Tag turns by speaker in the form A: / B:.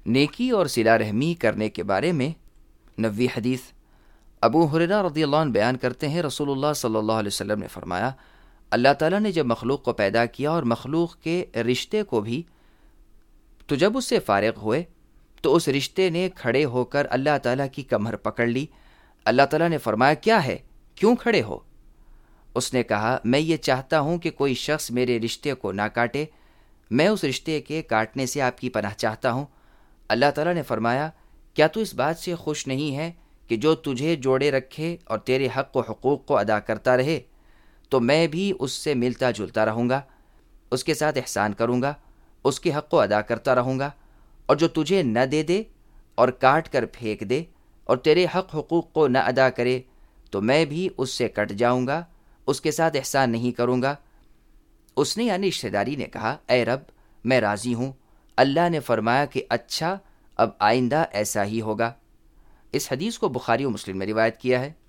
A: نیکی اور صلہ رحمی کرنے کے بارے میں 90 حدیث۔ ابو ہریرہ رضی اللہ عنہ بیان کرتے ہیں، رسول اللہ صلی اللہ علیہ وسلم نے فرمایا، اللہ تعالیٰ نے جب مخلوق کو پیدا کیا اور مخلوق کے رشتے کو بھی، تو جب اس سے فارغ ہوئے تو اس رشتے نے کھڑے ہو کر اللہ تعالیٰ کی کمر پکڑ لی۔ اللہ تعالیٰ نے فرمایا، کیا ہے، کیوں کھڑے ہو؟ اس نے کہا، میں یہ چاہتا ہوں کہ کوئی شخص میرے رشتے کو نہ کاٹے، میں اس رشتے کے کاٹنے سے آپ کی پناہ چاہتا ہوں۔ اللہ تعالیٰ نے فرمایا، کیا تو اس بات سے خوش نہیں ہے کہ جو تجھے جوڑے رکھے اور تیرے حق و حقوق کو ادا کرتا رہے، تو میں بھی اس سے ملتا جلتا رہوں گا، اس کے ساتھ احسان کروں گا، اس کے حق کو ادا کرتا رہوں گا، اور جو تجھے نہ دے دے اور کاٹ کر پھینک دے اور تیرے حق حقوق کو نہ ادا کرے، تو میں بھی اس سے کٹ جاؤں گا، اس کے ساتھ احسان نہیں کروں گا۔ اس نے یعنی رشتہ داری نے کہا، اے رب، میں راضی ہوں۔ اللہ نے فرمایا کہ اچھا، اب آئندہ ایسا ہی ہوگا۔ اس حدیث کو بخاری و مسلم میں روایت کیا ہے۔